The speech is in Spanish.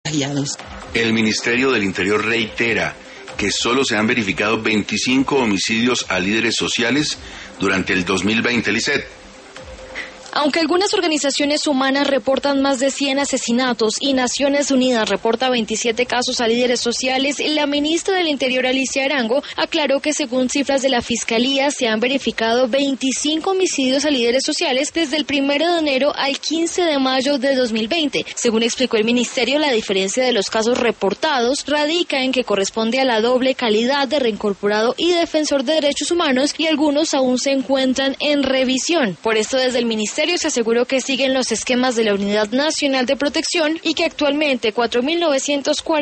El Ministerio del Interior reitera que solo se han verificado 25 homicidios a líderes sociales durante el 2020, Lisset. Aunque algunas organizaciones humanas reportan más de 100 asesinatos y Naciones Unidas reporta 27 casos a líderes sociales, la ministra del Interior, Alicia Arango, aclaró que según cifras de la Fiscalía se han verificado 25 homicidios a líderes sociales desde el 1 de enero al 15 de mayo de 2020. Según explicó el ministerio, la diferencia de los casos reportados radica en que corresponde a la doble calidad de reincorporado y defensor de derechos humanos y algunos aún se encuentran en revisión. Por esto, desde el ministerio se aseguró que siguen los esquemas de la Unidad Nacional de Protección y que actualmente 4.940